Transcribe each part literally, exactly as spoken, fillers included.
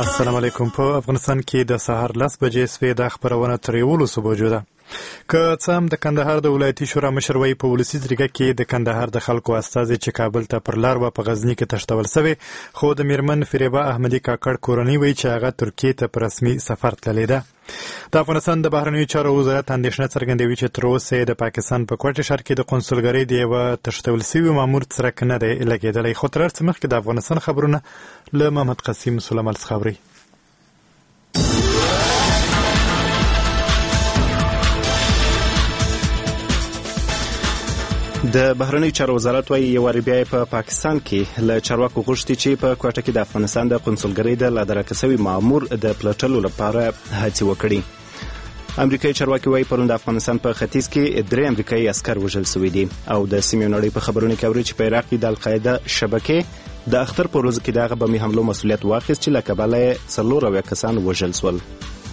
السلام علیکم. په افغانستان کې د سهار لس بجې سوې د خبرونه تر یولسو بجو ده. که څه هم د کندهار د ولایتي شورا مشر وایي په ولسي جرګه کې د کندهار د خلکو استازي چې کابل ته پر لار و په غزني کې تښتول سوي، خو د میرمن فریبا احمدي کاکړ کورنۍ وایي چې هغه ترکیې ته په رسمي سفر تللی ده. د افغانستان د بهرنیو چارو وزارت اندېښنه څرګندوي چې تر اوسه د پاکستان په کوټه ښار کې د قونسلګرۍ د یوه تښتول سوي مامور څرک نه دی لګېدلی. خو تر هر څه مخکې د افغانستان خبرونه له محمد قسیم سلیمان څخه اورئ. د بهرنیو چارو وزارت وايي یو وار بیا په پاکستان کې له چارواکو غوښتي چې په کوټه کې د افغانستان د قونسلګرۍ د لادرکه سوي مامور د پلټلو لپاره هڅې وکړي. امریکایي چارواکي وايي پرون د افغانستان په ختیځ کې درې امریکایي عسکر وژل شوي دي او د سیمې نړۍ په خبرونو کې اوري چې په عراق کې د القاعده شبکې د اختر په ورځ کې دغه بمي حملو مسؤلیت واخیست چې له کبله څلور اویا کسان وژل شول.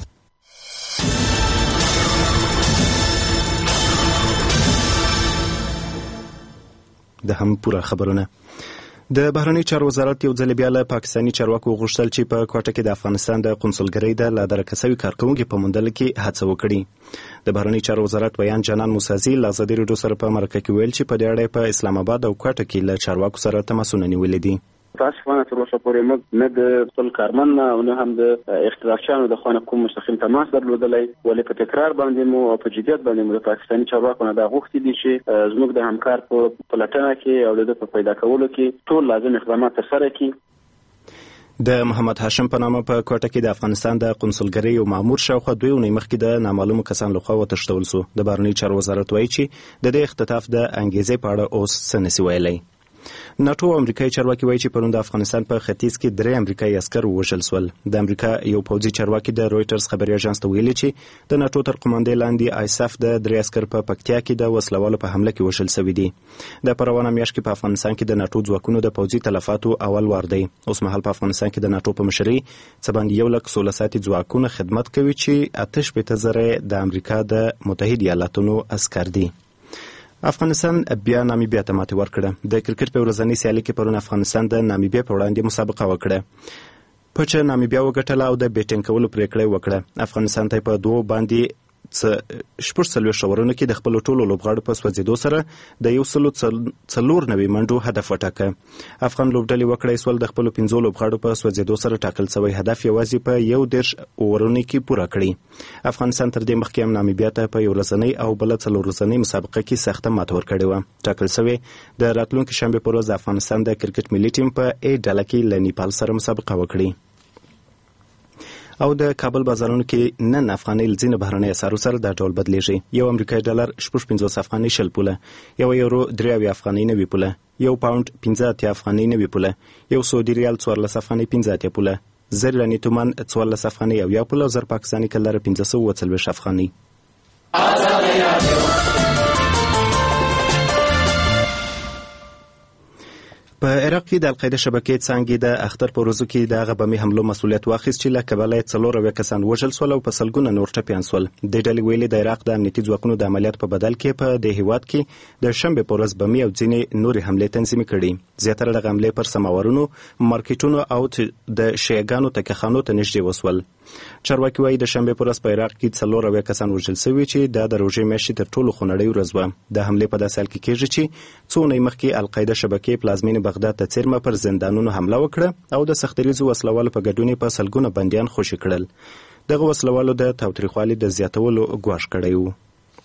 د هم پوره خبرونه. د بهرنیو چارو وزارت یو ځل بیا له پاکستاني چارواکو غوښتل چې په کوټه کې د افغانستان د قونسلګرۍ د لادرکه سوي کارکوونکي په موندلو کې هڅه وکړي. د بهرنیو چارو وزارت بیان جانان موسازي له ازادي راډیو سره په مرکه کې ویل چې په دې اړه په اسلام آباد او کوټه کې له چارواکو سره تماسونه نیولې دي. متاسفانه تر اوسه پورې موږ نه د خپل کارمن او نه هم د اختلافچانو د خانه کوم مستقیم تماس درلودلی، ولې په تکرار باندې مو او په جدیت باندې مو د پاکستاني چارواکو نه دا غوښتي دي چې زموږ د همکار په پلټنه کې او د په پیدا کولو کې ټول لازم اقدامات ترسره کړي. د محمد هاشم په نامه په کوټه کې د افغانستان د قونسلګرۍ یو مامور شاوخوا دوه اونۍ مخکې د نامعلومو کسانو لخوا وتښتول شو. د بهرنیو چارو وزارت وایي چې د دې اختطاف د انګیزې په اړه اوس څه نشي ویلی. ناټو امریکایي چارواکي وایي چې پرون د افغانستان په ختیځ کې درې امریکایي عسکر ووژل شول. د امریکا یو پوځي چارواکي د رویټرز خبري اژانس ته ویلي چې د ناټو تر قوماندې لاندې آیساف د درې عسکر په پکتیا کې د وسلوالو په حمله کې وژل شوي دي. د پروانه میاشت کې په افغانستان کې د ناټو ځواکونو د پوځي تلفاتو اول وار دی. اوس مهال په افغانستان کې د ناټو په مشرۍ څه باندې یو لک سوله ساتي ځواکونه خدمت کوي چې اته شپېته زره د امریکا د متحده ایالاتونو عسکر دي. افغانستان بیا نامیبیا ته ماتې ورکړه. د کرکټ په ورځنۍ سیالي کې پرون افغانستان د نامیبیا په وړاندې مسابقه وکړه. په چې نامیبیا وګټله او د بیټینګ کولو پریکړه وکړه. افغانستان ته په دوه باندې شپږ څلوېښت اورونو کې د خپلو ټولو لوبغاړو په سوځېدو سره د یو سلو څلور نوي منډو هدف وټاکه. افغان لوبډلې وکړی سول د خپلو پنځو لوبغاړو په سوځېدو سره ټاکل شوی هدف یوازې په یو دېرش اورونو کې پوره کړي. افغانستان تر دې مخکې هم نامیبیا ته په یو ورځنۍ او بله څلور ورځنۍ مسابقه کې سخته ماته ورکړې وه. ټاکل شوی د راتلونکي شنبې په ورځ د افغانستان د کرکټ ملي ټیم په ای ډله کې له نیپال سره مسابقه وکړي. او د کابل بازارونو کې نن افغانۍ له ځینو بهرنیو اسعارو سره دا ډول بدلیږي. یو امریکایي ډالر شپږ پنځوس افغانۍ شل پوله، یو یورو درې اویا افغانۍ نوي پوله، یو پاونډ پنځه اتیا افغانۍ نوي پوله، یو سعودي ریال څوارلس افغانۍ پنځه اتیا پوله، زر ایراني تومان څوارلس افغانۍ اویا پوله او زر پاکستاني کلدره پنځه سوه اووه څلوېښت افغانۍ. په عراق کې د القاعده شبکې څانګې د اختر په ورځو کې د هغه بمي حملو مسؤلیت واخیست چې له کبله یې څلور اویا کسان وژل شول او په سلګونه نور ټپیان شول. دې ډلې ویلي د عراق د امنیتي ځواکونو د عملیات په بدل کې په دې هیواد کې د شنبې په ورځ بمي او ځینې نورې حملې تنظیم کړي. زیاتره دغه حملې پر سماورونو، مارکیټونو او د شیعګانو تکخانو ته نږدې وسول. چارواکي وایي د شنبې په ورځ په عراق کې څلور اویا کسان وژل شوي چې دا د روژې میاشتې تر ټولو خونړۍ ورځ وه. د حملې په داسې حال کې کېږي چې څو اونۍ مخکې القاعده شبکې پلازمینې بغداد ته څیرمه پر زندانونو حمله وکړه او د سختریزو وسلوالو په ګډون په سلګونه بندیان خوشي کړل. دغه وسلوالو د تاوتریخوالي د زیاتولو ګواښ کړی و.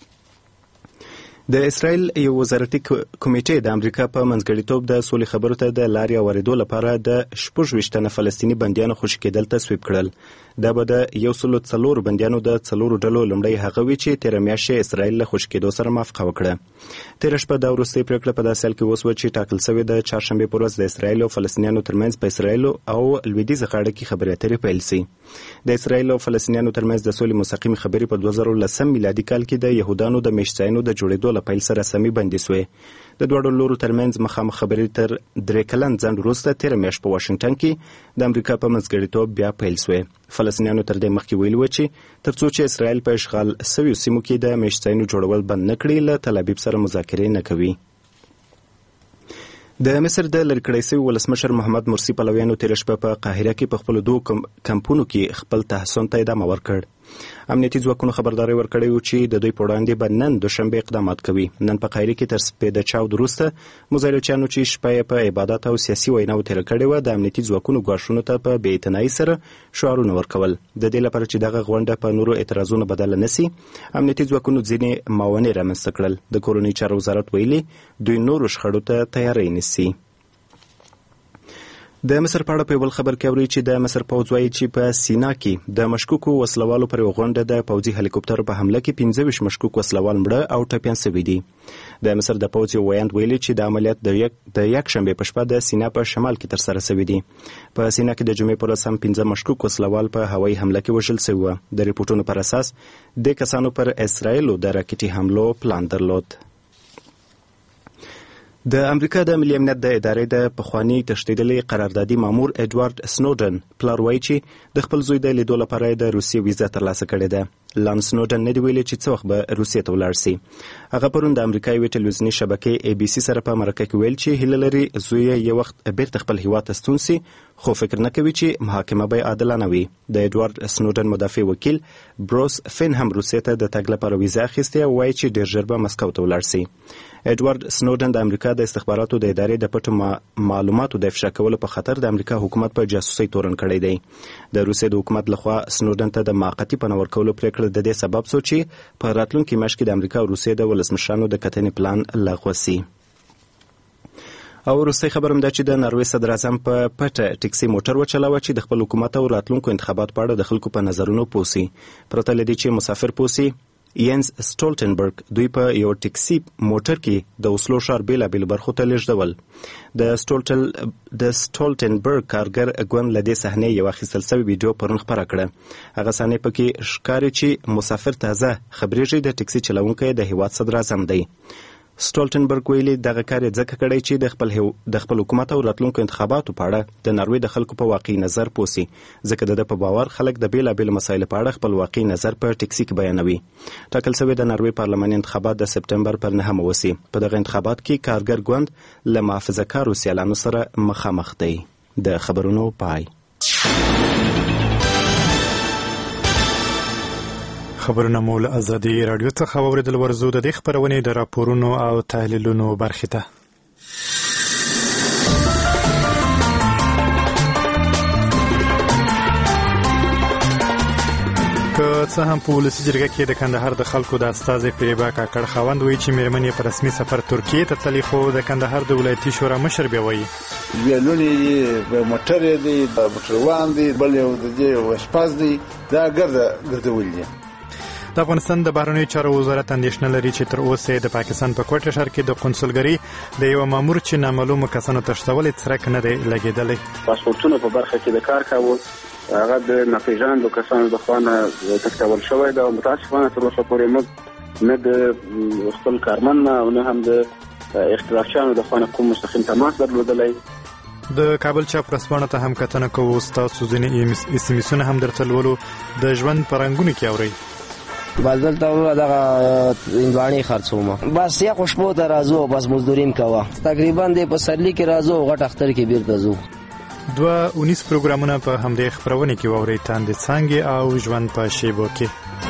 د اسرائیل یو وزارتي کمیټې د امریکا په منځګړیتوب د سولې خبرو ته د لارې اورېدو لپاره د شپږ ویشت تنه فلسطیني بندیانو خوشي کېدل تصویب کړل. دا به د یو سلو څلور بندیانو د څلورو ډلو لومړی هغه وي چې تېره میاشت اسرائیل له خوشي کېدو سره موافقه وکړه. تېره شپه دا وروستۍ پرېکړه په داسې حال کې وسوه چې ټاکل شوې د چهارشنبې په ورځ د اسرائیل او فلسطینیانو ترمنځ په اسرائیل او لویدیځه غاړه کې خبرې اترې پیل شي. د اسرائیل او فلسطینیانو ترمنځ د سولې مستقیمې خبرې په دوه زره لسم میلادي کال کې د یهودانو د میشتځایونو د جوړېدو له پیل سره سمې بندي شوې. د دواړو لورو ترمنځ مخامخ خبرې تر درې کلن ځنډ وروسته تېره میاشت په واشنګټن کې د امریکا په منځګړیتوب بیا پیل شوې. فلسطینیانو تر دې مخکې ویلي وو چې تر څو چې اسرائیل په اشغال شویو سیمو کې د میشتځایونو جوړول بند نه کړي له تل ابیب سره مذاکرې نه کوي. د مصر د لرې کړی شوي ولسمشر محمد مرسي پلویانو تېره شپه په قاهره کې په خپلو دوو کمپونو کې خپل تحصن ته ادامه ورکړ. امنیتي ځواکونو خبرداری ورکړی و چې د دوی په وړاندې به نن دوشنبه اقدامات کوي. نن په قاهره کې تر سپېده چاود وروسته مزایلوچیانو چې شپه یې په عبادت او سیاسي ویناو تېره کړې وه د امنیتي ځواکونو ګواښونو ته په بې اعتنایي سره شعارونه ورکول. د دې لپاره چې دغه غونډه په نورو اعتراضونو بدله نه سي، امنیتي ځواکونو ځینې موانع رامنځته کړل. د کورنۍ چارو وزارت ویلي دوی نورو شخړو ته تیاری نیسي. د مصر په اړه په بل خبر کې اوري چې د مصر پوځ وایي چې په سینا کې د مشکوکو وسلوالو پر غونډه د پوځي هلیکوپټر په حمله کې پنځه ویشت مشکوک وسلوال مړه او ټپیان شوي دي. د مصر د پوځ یو ویاند ویلي چې د عملیات د یک د یک شنبه په شپه د سینا په شمال کې ترسره شوي دي. په سینا کې د جمعې پر ورځ هم پنځه مشکوک وسلوال په هوایي حمله کې وژل شوي وو. د ریپورتونو پر اساس د کسانو پر اسرائیل د راکټي حملو پلان درلود. د امریکا د ملي امنیت د ادارې د پخوانی تښتېدلي قراردادي مامور ایډوارډ سنوډن پلار وایي چې د خپل زوی د لیدو لپاره د روسیې ویزه ترلاسه کړې ده. لان سنوډن نه دی ویلي چې څه وخت به روسیې ته ولاړ سي. هغه پرون د امریکا یوې ټلویزیوني شبکې ای بي سي سره په مرکه کې ویل چې هیله لري زوی یې یو وخت بیرته خپل هیواد ته ستون سي، خو فکر نه کوي چې محاکمه به عادلانه وي. د ایډوارډ سنوډن مدافع وکیل بروس فین هم روسیې ته د تګ لپاره ویزه اخیستې او وایي چې ډېر ژر به مسکو ته ولاړ سي. ایډوارډ سنوډن د امریکا د استخباراتو د ادارې د پټو ما... معلوماتو د افشا کولو په خاطر د امریکا حکومت په جاسوسي تورن کړی دی. د روسیې د حکومت لخوا سنوډن ته د موقتي پناه ورکولو پریکړه د دې سبب شو چې په راتلونکي میاشت کې د امریکا او روسیې د ولسمشرانو د کتنې پلان لغوه سي. او وروستی خبر هم دا چې د ناروې صدر اعظم په پټه ټکسي موټر وچلاوه چې د خپل حکومت او راتلونکو انتخابات په اړه د خلکو په نظرونو پوسي. پرته له دې چې مسافر پوسي، ینز سټولټنبرګ دوی په یو ټکسي موټر کې د اوسلو ښار بېلابېلو برخو ته لیږدول. د سټولټل د سټولټنبرګ کارګر ګوند له دې صحنې یو اخیستل شوې ویډیو پرون خپره کړه. هغه صحنې پکې ښکاري چې مسافر تازه خبرېږي د ټکسي چلونکی د هیواد صدر اعظم دی. سټولټنبرګ ویلي دغه کار یې ځکه کړی چې د خپل هیو... د خپل حکومت او راتلونکو انتخاباتو په اړه د ناروې د خلکو په واقعي نظر پوسي، ځکه د ده په باور خلک د بېلابېلو مسایلو په اړه خپل واقعي نظر په ټکسي کې بیانوي. ټاکل شوي د ناروې پارلماني انتخابات د سپتمبر پر نهمه وسي. په دغه انتخابات کې کارګر ګوند له محافظه‌کارو سیالانو سره مخامخ دی. د خبرونو پای. خبرونه مو له ازادي راډیو څخه واورېدل. ورځو د دې خپرونې د راپورونو او تحلیلونو برخې ته. که څه هم په ولسي جرګه کې د کندهار د خلکو د استازي فریبا کاکړ خاوند وایي چې مېرمن یې په رسمي سفر ترکیې ته تللې، خو د کندهار د ولایتي شورا مشر بیا وایي ویلونې دي، موټر یې دی، موټروان دی، بل یو د دې وشپاز دی، دا ګرده ګرځول دي. د افغانستان د بهرنیو چارو وزارت اندېښنه لري چې تر اوسه د پاکستان په کوټه ښار کې د قونسلګرۍ د یو مامور چې نامعلومو کسانو تښتول څرک نه دی لګېدلی. پاسپورتونه په برخه کې د کار کاوه، هغه د ناپېژاندو کسانو د خوا نه تښتول شوی دی او متاسفانه تر اوسه پورې موږ نه د خپل کارمن نه او نه هم د اختلافچیانو د خوا نه کوم مستقیم تماس درلودلی. د کابل چاپ ورځپاڼو ته هم کتنه کوو. ستاسو ځینې اس ام اسونه هم درته لولو. د ژوند په رنګونو کې اورئ. بازل ته دغه هندواڼې خرڅوم، بس یا خوشبو ته راځو، بس مزدوریم کوه. تقریبا د پسرلی کې راځو، غټ اختر کې بیرته ځو. دوه اونیس پروګرامونه په همدې خپرونې کې واورئ. تاندې څانګې او ژوند په شیبو کې.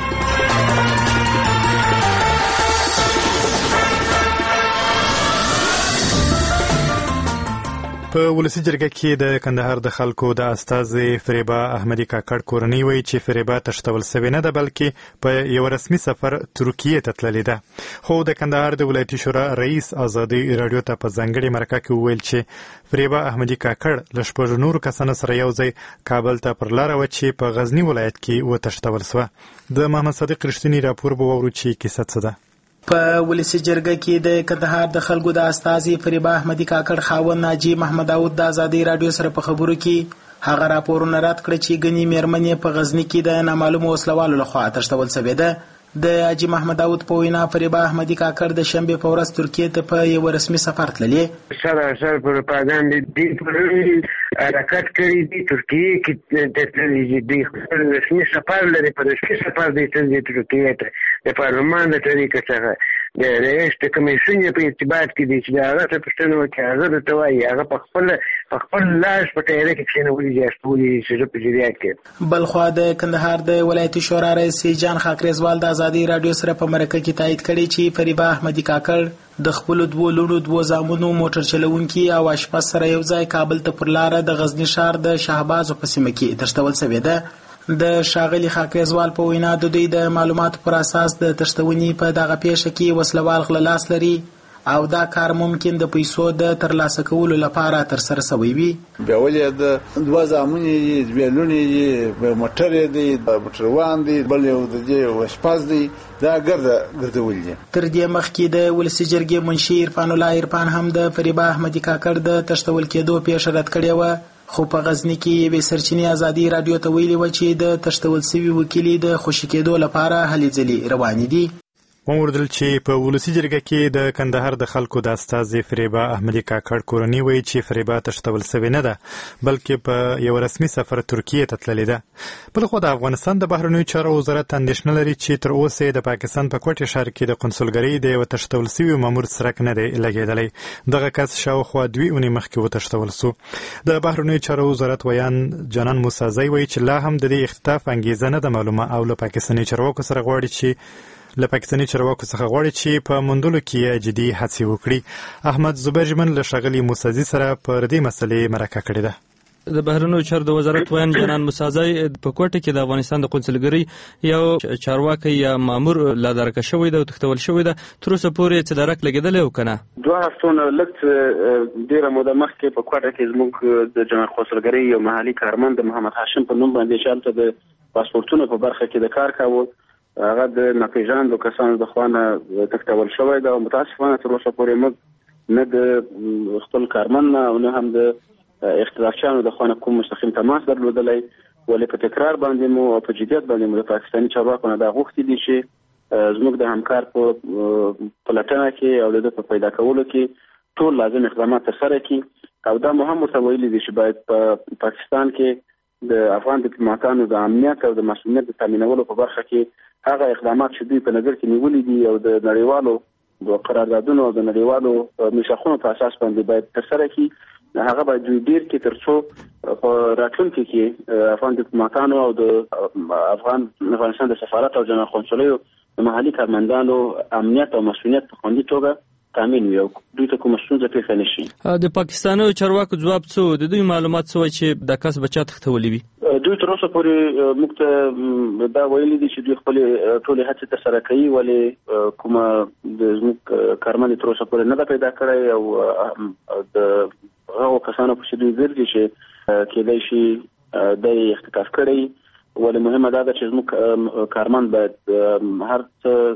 په ولسي جرګه کې د کندهار د خلکو د استازي فریبا احمدي کاکړ کورنۍ وایي چې فریبا تښتول سوې نه ده، بلکې په یو رسمي سفر ترکیې ته تللې ده. خو د کندهار د ولایتي شورا رئیس ازادي راډیو ته په ځانګړې مرکه کې وویل چې فریبا احمدي کاکړ له شپږو نورو کسانو سره یو ځای کابل ته پر لاره وه چې په غزني ولایت کې وتښتول سوه. د محمد صادق رښتینی راپور به واورو چې کیسه څه ده. په ولسي جرګه کې د کندهار د خلکو د استازي فریبا احمدي کاکړ خاوند ناجي محمد داود د ازادي راډیو سره په خبرو کې هغه راپورونه رد کړ چې ګنې مېرمنې په غزني کې د نامعلومو وسلوالو لخوا تښتول شوې ده. د حاجي محمد داود په وینا فریبا احمدي کاکړ د شنبې په ورځ ترکیې ته په یو رسمي سفر تللې. سراسر پروپاګاندا دی حرکت کړی دی، ترکیې کې د تللې دی، خپل رسمي سفر لري، په رسمي سفر دی تللې ترکیې ته. د پارلمان د طریقې څخه د رئیس د کمیسیون په ارتباط کې دی چې د هغه څه پوښتنه وکړي هغه درته وایي هغه په خپل په خپل لاس په تیاره کې کښېنولي دي استولي چې زه په جریان کې. بلخوا د کندهار د ولایتي شورا رئیس جان خاکریزوال د ازادي رادیو سره په مرکه کې تایید کړی چې فریبا احمدي کاکړ د خپل دوه لونو دوه زامنو موټر چلونکي او اشپز سره یو ځای کابل ته پر لار د غزنی ښار د شهبازو په سیمه کې تښتول شوې ده. د ښاغلي خاکریزوال په وینا د دوی د معلوماتو پر اساس د تښتونې په دغه پیښه کې وسلوال غله لاس لري او دا کار ممکن د پیسو د ترلاسه کولو لپاره ترسره شوی وي. بیا ولې د دوه زامن یې دوه لونې یې موټر یې دی موټروان دی بل یو د دې اشپز دی دا ګرده ګرځول دي. تر دې مخکې د ولسي جرګې منشي عرفان الله عرفان هم د فریبا احمدي کاکړ د تښتول کېدو پیښه رد کړې وه، خو په غزنی کې یوې سرچینې ازادي رادیو ته ویلي وه چې د تښتول سوي وکیلې د خوشي کېدو لپاره هلې ځلې روانې دي. وموردل چې په ولسي جرګه کې د کندهار د خلکو د استازي فریبا احمدي کاکړ کورنۍ وایي چې فریبا تښتول سوې نه ده بلکې په یو رسمي سفر ترکیې ته تللې ده. بلخوا د افغانستان د بهرنیو چارو وزارت اندېښنه لري چې تر اوسه د پاکستان په کوټې ښار کې د قنصلګرۍ د یو تښتول سوي مامور څرک نه دی لګېدلی. دغه کس شاوخوا دوې اونۍ مخکې وتښتول سو. د بهرنیو چارو وزارت ویان جانان موسازی وایي چې لا هم د دې اختطاف انګیزه نه ده معلومه او له پاکستاني چارواکو سره غواړي چې له پاکستاني چارواکو څخه غواړي چې په موندلو کې جدي هڅې وکړي. احمد زبیر جمن له ښاغلي موسازي سره پر دې مسلې مرکه کړې ده. د بهرنیو چارو د وزارت ویان جنان موسازی په کوټه کې د افغانستان د قونسلګرۍ یو چارواکي یا مامور لا درکه شوی ده او تښتول شوی ده. تر اوسه پورې څه درک لګېدلی او که نه؟ دوه هفتونه لږ ډېره موده مخکې په کوټه کې زموږ د جنرال قونسلګرۍ یو محلي کارمند محمد هاشم په نوم باندې چې هلته د پاسپورټونو په برخه کې د کار کاوه هغه د ناپېژاندو کسانو د خوا نه تښتول شوی ده او متاسفانه تر اوسه پورې موږ نه د خپل کارمند نه او نه هم د اختلافچیانو د خوا نه کوم مستقیم تماس درلودلی، ولې په تکرار باندې مو او په جدیت باندې مو د پاکستاني چارواکو نه دا غوښتي دي چې زموږ د همکار په پلټنه کې او د ده په پیدا کولو کې ټول لازم اقدامات ترسره کړي او دا مو هم ورته ویلي دي چې باید په پاکستان کې د افغان ډیپلوماتانو د امنیت او د مسؤلیت د تامینولو په برخه کې هغه اقدامات چې دوی په نظر کې نیولي دي او د نړیوالو د قراردادونو او د نړیوالو میثاقونو په اساس باندې باید ترسره کړي هغه باید دوی ډیر کې تر څو په راتلونکي کې افغان ډیپلوماتانو او د افغان افغانستان د سفارت او جنرال قونسلګریو د محلي کارمندانو امنیت او مسؤلیت په خوندي توګه تامین وي او دوی ته کومه ستونزه پیښه نه شي. د پاکستاني چارواکو ځواب څه د دوی معلومات څه چې د کس بچا تښتولي وي؟ دوی تر اوسه پورې موږ ته دا ویلي دي چې دوی خپل ټولې هڅې ترسره کوي ولې کومه د زموږ کارمند تر اوسه پورې نه ده پیدا کړی او د هغو کسانو په چې دوی ګرځي چې کېدای شي دی اختطاف کړی ولې مهمه دا ده چې زموږ کارمند باید هر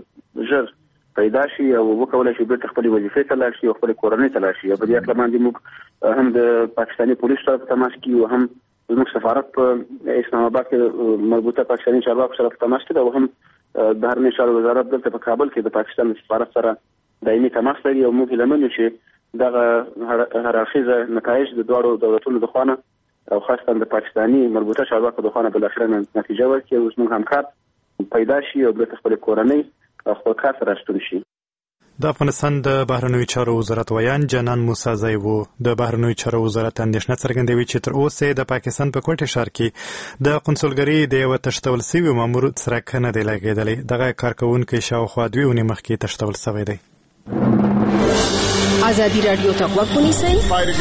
څه ژر پیدا شي او وکولای شي بیرته خپلې وظیفې ته لاړ شي او خپلې کورنۍ ته لاړ شي. په دې هکله باندې موږ هم د پاکستاني پولیسو سره په تماس کې یو هم زموږ سفارت په اسلام آباد کې مربوطه پاکستاني چارواکو سره په تماس کې ده او هم د بهرنیو چارو وزارت دلته په کابل کې د پاکستان سفارت سره دایمي تماس لري او موږ هیله مند یو چې دغه هراړخیزه نتایج د دواړو دولتونو د خوا نه او خاصتا د پاکستاني مربوطه چارواکو د خوا نه بالاخره نتیجه ورکړي او زموږ همکار پیدا شي او بیرته خپلې کورنۍ او خپل کار سره راستون شي. د افغانستان د بهرنیو چارو وزارت ویان جانان موسازی وو. د بهرنیو چارو وزارت اندېښنه څرګندوي چې تر اوسه د پاکستان په کوټه ښار کې د قونسلګرۍ د یو تښتول سوي مامور څرک نه دی لګېدلی. دغه کارکوونکی شاوخوا دوې اونۍ مخکې تښتول سوی دی. ازادي رادیو ته غوږ ونیسئ.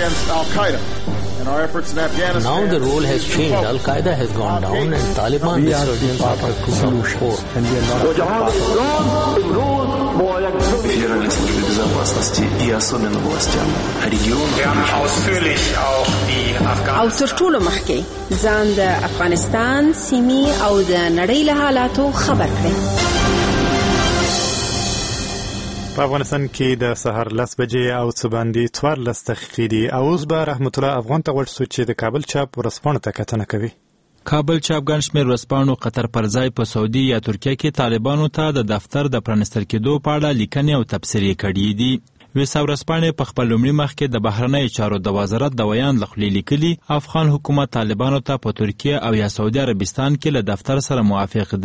Now the role has changed. Al-Qaeda has gone down and Taliban insurgents are pushing forward. Федеральной службе безопасности и особенно властям региона. او تر ټولو مخکې ځان د افغانستان سیمې او د نړۍ له حالاتو خبر کړئ. په افغانستان کې د سهار لس بجې او څه باندې څوارلس دقیقې دي او اوس به رحمت الله افغان ته غوږ شو چې د کابل چاپ ورځپاڼو ته کتنه کوي. کابل چاپ ګڼ شمېر ورځپاڼو قطر پر ځای په سعودي یا ترکیه کې طالبانو ته د دفتر د پرانیستل کېدو په اړه لیکنې او تبصرې کړي دي. ویسا ورځپاڼې په خپل لومړي مخ کې د بهرنیو چارو د وزارت د ویان له خولې لیکلي افغان حکومت طالبانو ته په ترکیه او یا سعودي عربستان کې له دفتر سره موافق دی.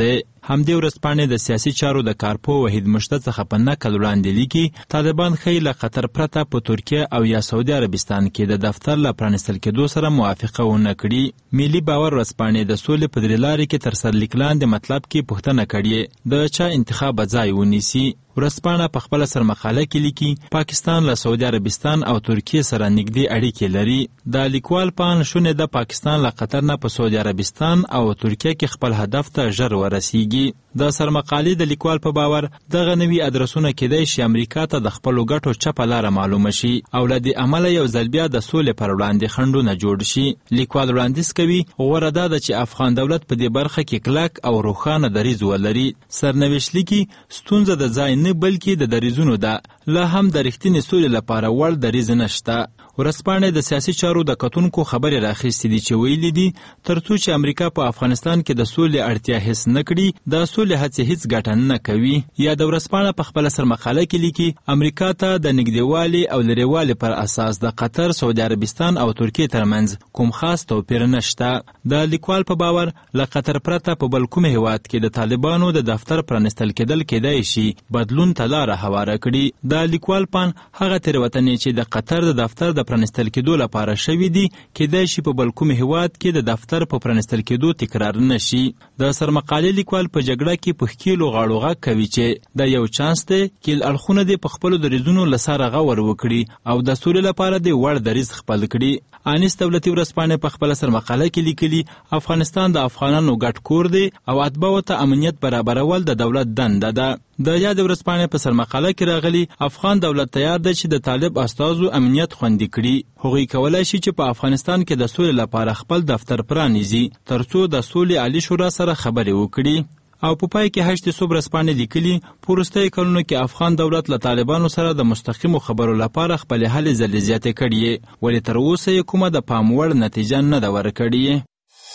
همدې ورځپاڼې د سیاسي چارو د کارپو وحید مشته څخه په نقل وړاندې لیکي طالبان ښیي له قطر پرته په ترکیه او یا سعودي عربستان کې د دفتر له پرانیستل کېدو سره موافقه ونه کړي. ملي باور ورځپاڼې د سولې په درې لارې کې تر سرلیک لاندې مطلب کې پوښتنه کړې د چا انتخاب ځای ونیسي. ورځپاڼه په خپله سرمقاله کې لیکي پاکستان له سعودي عربستان او ترکیې سره نږدې اړیکې لري. د لیکوال په اند شونې ده پاکستان له قطر نه په سعودي عربستان او ترکیه کې خپل هدف ته ژر ورسیږي. د سرمقالې د لیکوال په باور دغه نوي ادرسونه کېدای شي امریکا ته د خپلو ګټو چپه لاره معلومه شي او له دې امله یو ځل بیا د سولې پر وړاندې خنډونه جوړ شي. لیکوال وړاندیز کوي غوره ده ده چې افغان دولت په دې برخه کې کلک او روښانه دریځ ولري. سرنوشت لیکي ستونزه د ځای نه بلکې د دریځونو ده، لا هم د رښتینې سولې لپاره وړ دریځ نشته. ورځپاڼې د سیاسي چارو د کتونکو خبرې راخیستې دي چې ویلي دي تر څو چې امریکا په افغانستان کې د سولې اړتیا حس نه کړي د سولې هڅې هیڅ ګټه نه کوي. یا د ورځپاڼه په خپله سرمقاله کې لیکي امریکا ته د نږدېوالي او لرېوالي پر اساس د قطر، سعودي عربستان او ترکیې ترمنځ کوم خاص توپیر نشته. د لیکوال په باور له قطر پرته په بل کوم هیواد کې د طالبانو د دفتر پرانیستل کېدل کېدای شي بدلون ته لاره هواره کړي. د لیکوال پان هغه تېروتنې چې د قطر د دفتر د پرانیستل کېدو لپاره شوي دي کېدای شي په بل کوم هیواد کې د دفتر په پرانیستل کېدو تکرار نشي. د سرمقالې لیکوال په جګړه کې په ښکیلو غاړو غږ کوي چې دا یو چانس دی کیل اړخونه دې په خپلو دریځونو له سره غور وکړي او د سولې لپاره دې وړ دریځ خپل کړي. انیس دولتي ورځپاڼې په خپله سرمقاله کې لیکلي افغانستان د افغانانو ګډ کور دی او اتباعو ته امنیت برابرول د دولت دنده ده. د یاد ورځپاڼې په سرمقاله کې راغلي افغان دولت تیار دی چې د طالب استازو امنیت خوندي کړي. هغوی کولی شي چې په افغانستان کې د سولې لپاره خپل دفتر پرانیزي تر څو د سولې عالي شورا سره خبرې وکړي. او په پای کې هشت صبح ورځپاڼې لیکلي په وروستیو کلونو کې افغان دولت له طالبانو سره د مستقیمو خبرو لپاره خپلې هلې ځلې زیاتې کړي ولې تر اوسه یې کومه د پام وړ نتیجه نه ده ورکړې.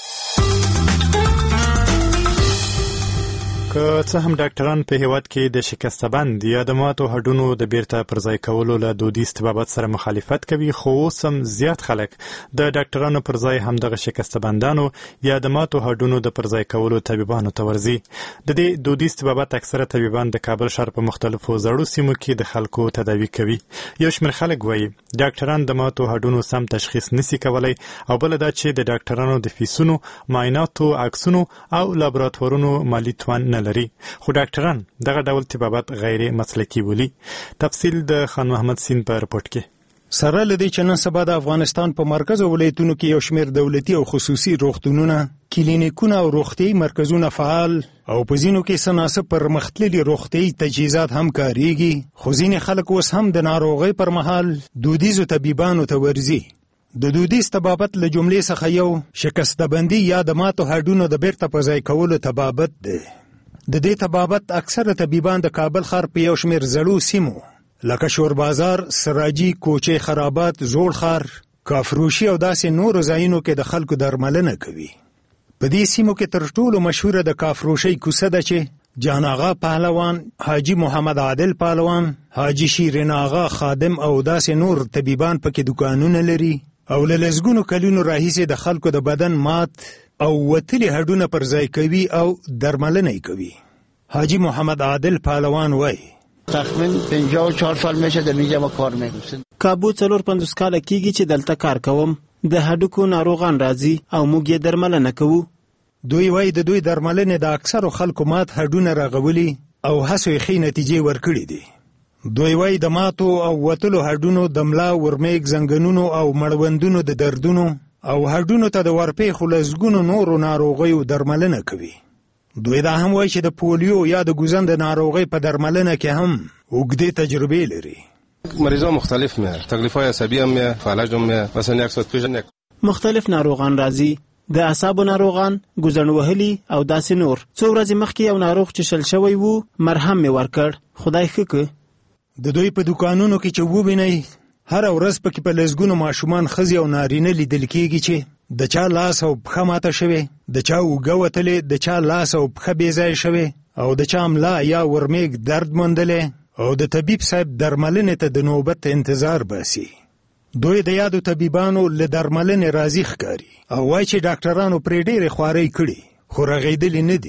که څه هم ډاکټران په هیواد کې د شکسته بند یا د ماتو هډونو د بیرته پرځای کولو له دودیز طبابت سره مخالفت کوي، خو اوس هم زیات خلک د ډاکټرانو پر ځای همدغه شکسته بندانو یا د ماتو هډونو د پرځای کولو طبيبانو ته ورځي. د دې دودیز طبابت اکثره طبيبان د کابل ښار په مختلفو زړو سیمو کې د خلکو تداوي کوي. یو شمېر خلک وایي ډاکټران د ماتو هډونو سم تشخیص نشي کولای او بل دا چې د ډاکټرانو د فیسونو، معایناتو، عکسونو او لابراتوارونو مالی توان نه لري، خو ډاکټران دغه ډول طبابت غیر مسلکي بولي. تفصیل د خان محمد سین په رپورت کې. سره لدی چې نن سبا د افغانستان په مرکز او ولایتونو کې یو شمېر دولتي او خصوصي روغتونونه، کلینیکونه او روغتیايي مرکزونه فعال او په ځینو کې سناسب پرمختللي روغتیايي تجهیزات هم کاریږي، خو ځینې خلک اوس هم د ناروغۍ پر مهال دودیزو طبيبانو ته ورځي. د دودیز طبابت له جملې څخه یو شکسته بندي یا د ماتو هډونو د بیرته په ځای کولو طبابت دی. د دې طبابت اکثره طبيبان د کابل ښار په یو شمېر زړو سیمو لکه شور بازار، سراجي، کوچې خرابات، زوړ ښار، کافروشي او داسې نورو ځایونو کې د خلکو درملنه کوي. په دې سیمو کې تر ټولو مشهوره د کافروشي کوڅه ده چې جان آغا پهلوان، حاجی محمد عادل پهلوان، حاجی شیرین آغا خادم او داسې نور طبيبان پکې دکانونه لري او له لسګونو کلونو راهیسې د خلکو د بدن مات او وتلي هډونه پر ځای کوي او درملنه کوي. حاجی محمد عادل پهلوان وای تقریبا پنجاه و چهار سال میشه در اینجا ما کار میکنم. کابو څلور پنځوس کاله کیږي چې دلته کار کوم. د هډوکو ناروغان راځي او موږ یې درملنه کوو. دوی وای د دوی درملنه د اکثرو خلکو مات هډونه راغولي او هڅو یې ښې نتیجې ورکړي دي. دوی وای د ماتو او وتلو هډونو د ملا، ورمیږ، زنګنونو او مړوندونو د دردونو او هډونو ته د ورپېښو لسګونو نورو ناروغیو درملنه کوي. دوی دا هم وایي چې د پولیو یا د ګوزن د ناروغۍ په درملنه کې هم اوږدې تجربې لري. مریضان مختلف میه، تکلیف‌های عصبی هم میه، فلج هم میه، مثلا یک ساعت پیش یک مختلف ناروغان راځي، د اعصابو ناروغان، ګوزن وهلي او داسې نور. څو ورځې مخکې یو ناروغ چې شل شوی وو مرهم مې ورکړ، خدای ښه کړ. د دوی په دکانونو کې چې ووینئ هر ورځ پکې په لسګونو ماشومان، ښځې او نارینه لیدل کېږي چې د چا لاس او پښه ماته شوې، د چا اوږه وتلې، د چا لاس او پښه بې ځایه شوې او د چا ملا یا ورمیږ درد موندلی او د طبیب صاحب درملنې ته د نوبت انتظار باسي. دوی د یادو طبیبانو له درملنې راضي ښکاري او وایي چې ډاکټرانو پرې ډېرې خوارۍ کړي خو رغېدلي نه دي.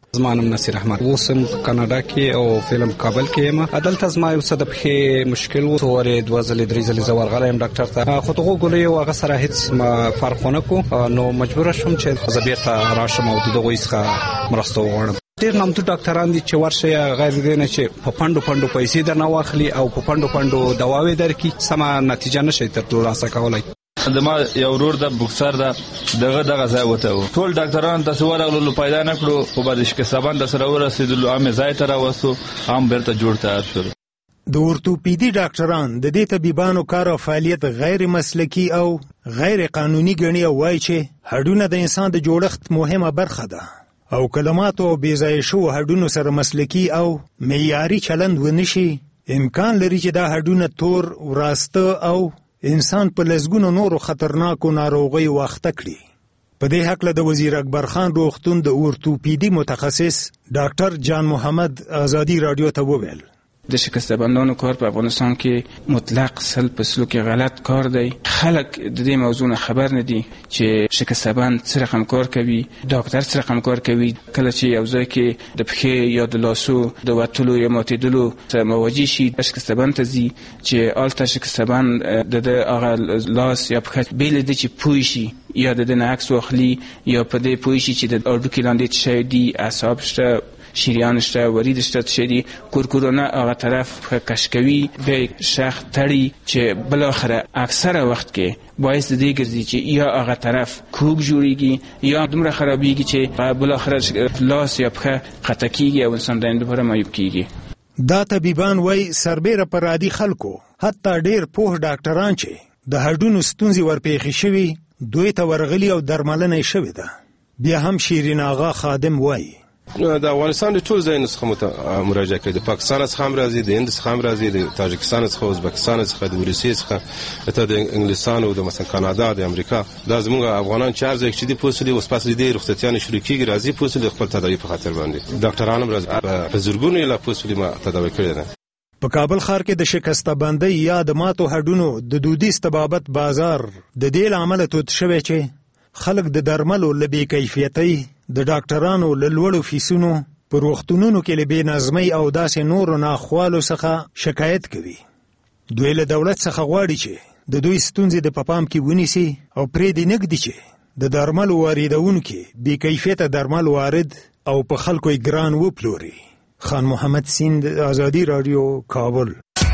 زما نوم نصیر احمد، اوس هم کاناډا کې او فلم کابل کې یم. دلته زما یو څه د پښې مشکل و، څو ورې دوه ځلې درې ځلې زه ورغلی یم ډاکټر ته، خو دغو ګولیو هغه سره هېڅ فرق ونه کړو، نو مجبوره شوم چې زه بېرته راشم او د هغوی څخه مرسته وغواړم. ډېر نامتو ډاکټران دي چې ورشئ، غیر دې نه چې په پنډو پنډو پیسې درنه واخلي او په پنډو پنډو دواوې درکړي، سمه نتیجه نشئ ترلاسه کولی. زما یو ورور د بوکسر ده، دغه دغه ځای وته و، ټول ډاکټران تاسو ورغلو پیدا نه کړو، خو بعد شکستابان د سره ورسېدلو، هم ځای ته راوستو، هم بیرته جوړ تیار شول. د اورتوپیدي ډاکټران د دې طبيبانو کار او فعالیت غیر مسلکی او غیر قانوني ګڼي او وایي چې هډونه د انسان د جوړښت مهمه برخه ده او کلمات او بې ځایه شوو هډونو سره مسلکی او معیاري چلند ونشي، امکان لري چې دا هډونه تور، وراسته او انسان په لسګونو نورو خطرناکو ناروغیو واخته کړي. په دې هکله د وزیر اکبر خان روغتون د اورتوپیدي متخصص ډاکټر جان محمد آزادي رادیو ته وویل: د شکسته بندانو کار په افغانستان کې مطلق سل په سلو کې غلط کار دی. خلک د دې موضوع نه خبر نه دي چې شکسته بند څه رقم کار کوي، ډاکټر څه رقم کار کوي. کله چې یو ځای کې د پښې یا د لاسو د وتلو یا ماتېدلو سره مواجه شي، شکسته بند ته ځي چې هلته شکسته بند د هغه لاس یا پښه بې له دې چې پوه شي یا د ده نه عکس واخلي یا په دې پوه شي چې د هډوکي لاندې څه شی دي، اعصاب شته، شریان شته، ورید شته، څه دي، کورکورونه هغه طرف کش کوي، بیا شخ تړي چې بالاخره اکثره وخت کې باعث د دې ګرځي چې یا هغه طرف کوږ جوړیږي یا دومره خرابیږي چې بالاخره لاس یا پښه قطع کیږي او انسان د آینده لپاره معیوب کیږي. دا طبيبان وایي سربیره پر عادي خلکو، حتی ډېر پوه ډاکټران چې د هډونو ستونزې ورپېښې شوي، دوی ته ورغلي او درملنه یې شوې ده. بیا هم شیرین آغا خادم وایي: د افغانستان د ټول ځایونو څخه مراجعه کوي، د پاکستان څخه هم راځي، د هند څخه هم راځي، د تاجکستان څخه، ازبکستان څخه، د روسیې څخه، ته د انګلستان او د مثلا کاناډا، د امریکا. دا زموږ افغانان چې ارزښت چې دی پوسلي اوس پاس دې رخصتیان شروع کیږي، راځي پوسلي خپل تداوی په خاطر باندې ډاکټران هم راځي، په زرګونو یې لا پوسلي ما تداوی کړی ده. په کابل ښار کې د شکسته بندۍ یا د ماتو هډونو د دودیز طبابت بازار د دې له امله تود شوی چې خلک د درملو له بې کیفیتۍ، د ډاکټرانو له لوړو فیسونو، په روغتونونو کې له بې نظمۍ او داسې نورو ناخوالو څخه شکایت کوي. دوی له دولت څخه غواړي چې د دوی ستونزې د په پام کې ونیسي او پرېږدي نږدي چې د درملو واردونکي بې کیفیته درمل وارد او په خلکو یې ګران وپلوري. خان محمد سیند، آزادي رادیو، کابل.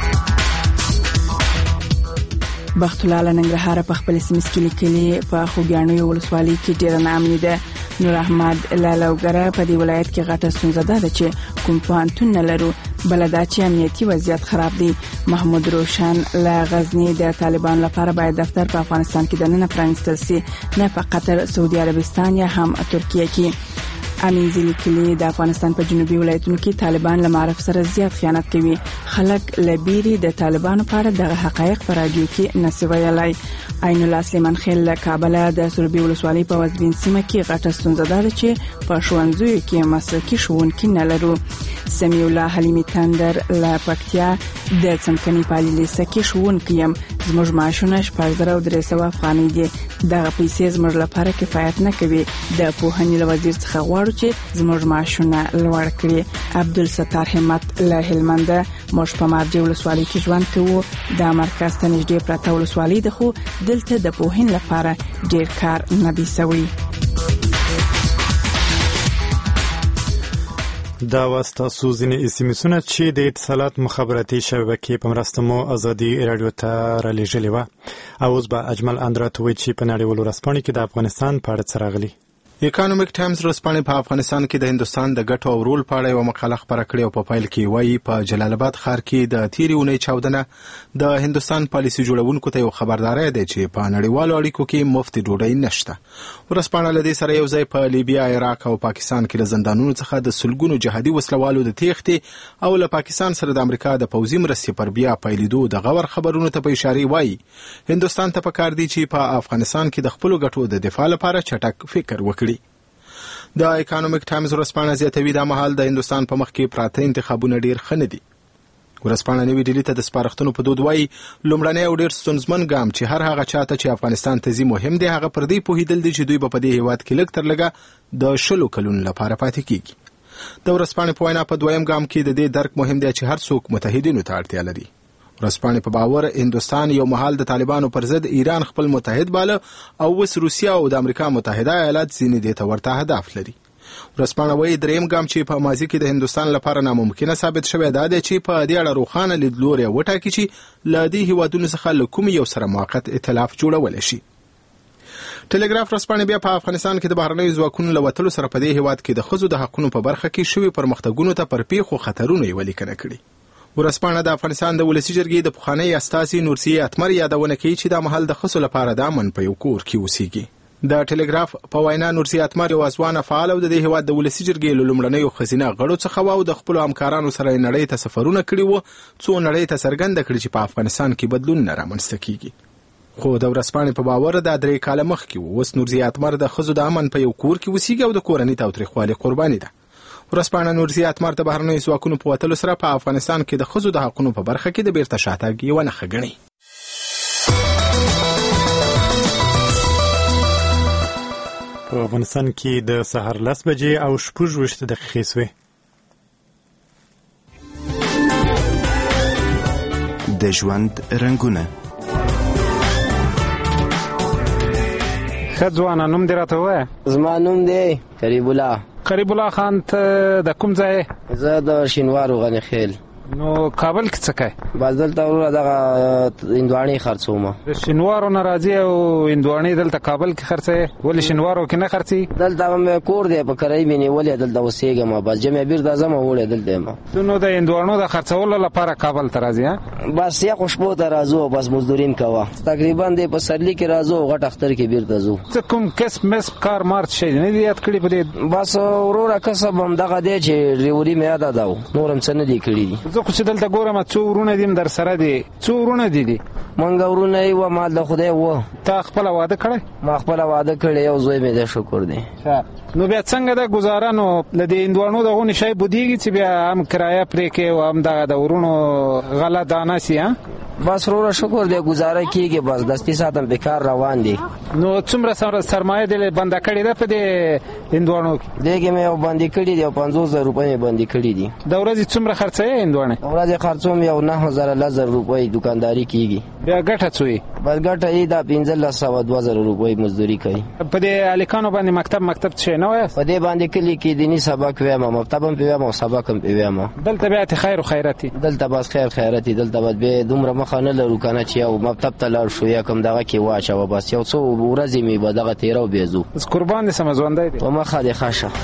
بختالله له ننګرهاره په خپل سیمه کې لیکلي په خوږیاڼیو ولسوالۍ کې ډېره ناامني ده. نور احمد لالوګره په دې ولایت کې غټه ستونزه ده چې کوم پوهنتون نه لرو، بل دا چې امنیتي وضعیت خراب دی. محمود روشن له غزني: د طالبانو لپاره باید دفتر په افغانستان کې دننه پرانیستل شي، نه په قطر، سعودي عربستان یا هم ترکیه کې. امین زیلی کلی: د افغانستان په جنوبي ولایتونو کې طالبان له معرف سره زیات خیانت کوي. خلک لبیری د طالبانو لپاره دغه حقایق په رادیو کې نسی ویلای. عین الله سلیمان خیل له کابل: د سروبي ولسوالۍ په وزبین سیمه کې غټه ستونزه ده چې په ښوونځیو کې مسلکي ښوونکي نه لرو. سمیع الله حلیمي تندر له پکتیا: د څمکني په عالي لیسه کې ښوونکی یم، زموږ معاشونه شپږ زره او درې سوه افغانۍ دي، دغه پیسې زموږ لپاره کفایت نه کوي. د پوهنې له وزیر څخه غواړو چې زموږ معاشونه لوړ کړي. عبدالستار همت له هلمند: موږ په مارجې ولسوالۍ کې ژوند کوو، د مرکز ته نږدې پرته ولسوالۍ ده، خو دلته د پوهنې لپاره ډېر کار نه دی سوی. دا واسطه سوزنی اسمیسونه چې د اتصالات مخابراتي شبکې په مرسته مو آزادي رادیو ته را لېږلې وه. او اوس به اجمل اندرات وایي چې په نړیوالو ورځپاڼو کې د افغانستان په اړه څه راغلي. اکانومیک ټایمز ورځپاڼې په افغانستان کې د هندوستان د ګټو او رول په اړه یوه مقاله خپره کړې او په پیل کې وایي په جلال آباد ښار کې د تېرې اونۍ چاودنه د هندوستان پالیسي جوړونکو ته یو خبرداری دی چې په نړیوالو اړیکو کې مفتې ډوډۍ نشته. ورځپاڼه له دې سره یو ځای په لیبیا، عراق او پاکستان کې له زندانونو څخه د سلګونو جهادي وسلوالو د تېښتې او له پاکستان سره د امریکا د پوځي مرستې پر بیا پیلېدو د غور خبرونو ته په اشاره وایي هندوستان ته پکار دی چې په افغانستان کې د خپلو ګټو د دفاع لپاره چټک فکر وکړي. د اکانومیک ټایمز ورځپاڼه زیاتوي دا مهال د هندوستان په مخ کې پراته انتخابونه ډیر ښه نه دي. ورځپاڼه نوې ډیلي ته د سپارښتنو په دود وایي لومړنی او ډیر ستونزمن ګام چې هر هغه چاته چې افغانستان ته ځي مهم دی هغه پر دې پوهېدل دي چې دوی به په دې هیواد کې لږ تر لږه د شلو کلونو لپاره پاتې کیږي. د ورځپاڼې په وینا په دویم ګام کې د دې درک مهم دی چې هر څوک متحدینو ته اړتیا لري. ورځپاڼې په باور هندوستان یو مهال د طالبانو پر ضد ایران خپل متحد باله او اوس روسیه او د امریکا متحده ایالات ځینې دې ته ورته اهداف لري. ورځپاڼه وایي دریم ګام چې په ماضي کې د هندوستان لپاره ناممکنه ثابت شوی دا دی چې په دې اړه روښانه لیدلوری وټاکي چې له دې هیوادونو څخه له کوم یو سره موقت ائتلاف جوړولی شي. ټلګراف ورځپاڼه بیا په افغانستان کې د بهرنیو ځواکونو له وتلو سره په دې هیواد کې د ښځو د حقونو په برخه کې شوي پرمختګونو ته پر پیښو خطرونو یې ولیکنه کړې. ورځپاڼه د افغانستان د ولسي جرګې د پخوانۍ استازي نورسیه اتمر یادونه کوي چې دا مهال د ښځو لپاره د امن په یو کور کې اوسېږي. د ټلګراف په وینا نورسیه اتمر یو ځوانه فعال او د دې هیواد د ولسي جرګې له لومړنیو ښځینه غړو څخه و او د خپلو همکارانو سره یې نړۍ ته سفرونه کړي وو څو نړۍ ته څرګنده کړي چې په افغانستان کې بدلونونه رامنځته کیږي. خو د ورځپاڼې په باور دا درې کاله مخکې و اوس نورسیه اتمر د ښځو د امن په یو کور کې اوسېږي او د کورني تاوتریخوالي قرباني ده. ورځپاڼه نورسیه اتمر د بهرنیو ځواکونو په وتلو سره په افغانستان کې د ښځو د حقونو په برخه کې د بیرته شاتګ یوه نښه ګڼي. په افغانستان کې د سهار لس بجې او شپږ ویشت دقیقې سوې. د ژوند رنګونه. ښه ځوانه نوم دې راته ووایه. زما نوم دی قریب الله. قریب الله خان ته د کوم ځای؟ زه د شینوارو غني خیل. نو کابل کې څه کوي؟ بس دلته وروره دغه هندواڼې خرڅوم. د شینوارو نه راځي او هندواڼې دلته کابل کې خرڅوي؟ ولې شینوارو کې نه خرڅي؟ دلته مې کور دی په کرایي مې نیولی دلته اوسېږم بس جمعه بیرته ځم وړی دلته یم. نو د هندواڼو د خرڅولو لپاره کابل ته راځي؟ بس یخو شپو ته راځو بس مزدوري م کوه. تقریبا د پسرلي کې راځو غټ اختر کې بیرته ځو. څه کوم کسب مسب کار مارت شی نه دی یاد کړي په دې؟ بس وروره کسب هم دغه دی چې ډریوري مې یاده ده نور هم څه نه دي کړي دي. زه خو چې دلته ګورم څو ورونه دي در سره دي. څو ورونه دي دي؟ مونږ ورونه یې وه ما د خدای وه. تا خپله واده کړی؟ ما خپله واده کړی یو زوی مې دی شکر دی. نو بیا څنګه ده ګزاره؟ نو له دې هندواڼو دغونې شی بودیږي چې بیا هم کرایه پرې کړې او هم دغه د ورونو غله دانه سي؟ بس وروره شکر دی ګزاره کېږي بس دستي ساتم په کار روان دی. نو څومره سرمایه دې بنده کړې ده په دې هندواڼو کې؟ دې کې مې یو بندي کړي دي او پنځوس زره روپۍ مې بندي کړي دي. د ورځې څومره خرڅوې هندواڼې؟ د ورځې خرڅوم یو نهه زره لس زره روپۍ دوکانداري کېږي. بیا ګټه څو یې؟ بس ګټه یې دا پنځلس سوه دوه زره روپۍ مزدوري کوي. په دې هلکانو باندې مکتب مکتب څه نه وایاست؟ په دې باندې کلي کې دیني سبق ویم مکتب هم پې ویم او سبق هم پې ویم. دلته بیا خیر و خیرت دي؟ دلته بس خیر خیرت دي. دلته بس بیا دومره مخه نه لرو که نه چې یو مکتب ته لاړ شو یا کوم دغه کې واچوه بس یو څو ورځې مې به دغه تېره او بیا ځو. قربان دې سمه ژوندی دی. په مخه دې ښه شه.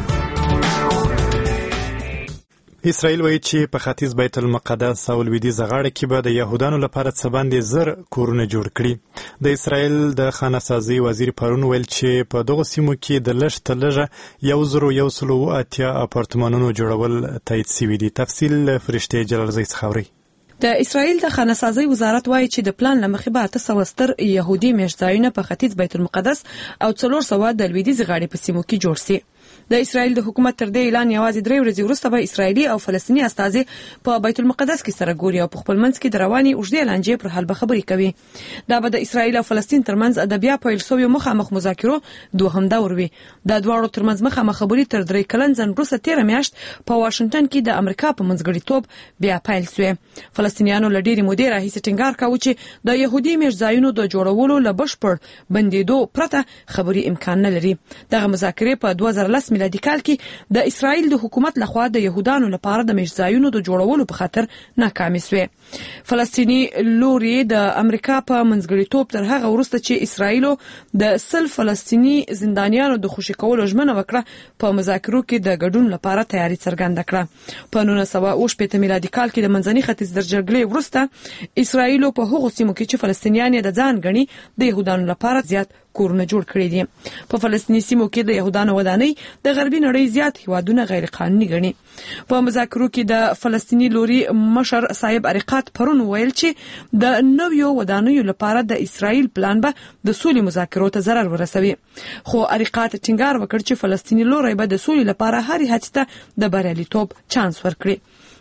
اسرائیل وایي چې په ختیځ بیت المقدس او لویدیځه غاړه کې به د یهودانو لپاره څه باندې زر کورونه جوړ کړي. د اسرائیل د خانه‌سازۍ وزیر پرون ویل چې په دغو سیمو کې د لږ تر لږه یو زرو یو سلو اوه اتیا اپارتمانونو جوړول تایید سوي دي. تفصیل فرشته جلالزی څخه اورئ. د اسرائیل د خانه‌سازۍ وزارت وایي چې د پلان له مخې به اته سوه ستر یهودي میشتځایونه په ختیځ بیت المقدس او څلور سوه د لویدیځې غاړې په سیمو کې جوړ سي. د اسرائیل د حکومت تر دې اعلان یوازې درې ورځې وروسته به اسرائیلي او فلسطیني استازي په بیت المقدس کې سره ګوري او په خپل منځ کې د رواني اوږدې لانجې پر حل به خبرې کوي. دا به د اسرائیل او فلسطین ترمنځ د بیا پیل شویو مخامخ مذاکرو دوهم دور وي. د دواړو ترمنځ مخامخ خبرې تر درې کلن ځنډ وروسته تېره میاشت په واشنګټن کې د امریکا په منځګړیتوب بیا پیل شوې. فلسطینیانو له ډېرې مودې راهیسې ټینګار کاوه چې د یهودي میشتځایونو د جوړولو له بشپړ بندېدو پرته خبرې امکان نه لري. دغه مذاکرې په دوه زره لس میلادي کال کې د اسرائیل د حکومت لخوا د یهودانو لپاره د میشتځایونو د جوړولو په خاطر ناکامې شوې. فلسطینی لوري د امریکا په منځګړیتوب تر هغه وروسته چې اسرائیل د سل فلسطینی زندانیانو د خوشي کولو ژمنه وکړه په مذاکرو کې د ګډون لپاره تیاری څرګنده کړه. په نولس سوه اوه شپېته میلادي کال کې د منځني ختیځ د جګړې وروسته اسرائیل په هغو سیمو کې چې فلسطینیان یې د ځان ګڼي د یهودانو لپاره زیات کورونه جوړ کړي دي. په فلسطیني سیمو کې د یهودانو ودانۍ د غربي نړۍ زیات هیوادونه غیر قانوني ګڼي. په مذاکرو کې د فلسطیني لوري مشر صاحب عریقات پرون ویل چې د نویو ودانیو لپاره د اسرائیل پلان به د سولې مذاکرو ته ضرر ورسوي. خو عریقات ټینګار وکړ چې فلسطیني لوري به د سولې لپاره هرې هڅې ته د بریالیتوب چانس ورکړي.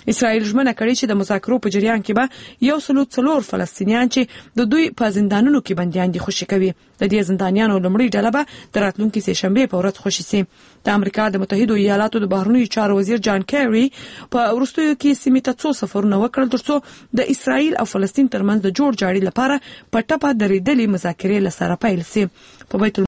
اسرائیل ژمنه کړې چې د مذاکرو په جریان کې به یو سلو څلور فلسطینیان چې د دوی په زندانونو کې بنديان دي خوشي کوي. د دې زندانیانو لومړی ډله به د راتلونکي سه شنبه په ورځ خوشي سي. د امریکا د متحده ایالاتو د بهرنیو چارو وزیر جان کیری په وروستیو کې سیمې ته څو سفرونه وکړل ترڅو د اسرائیل او فلسطین ترمنځ د جوړ جاړي لپاره په ټپه درېدلې مذاکرې لسره پیل سي. په بیت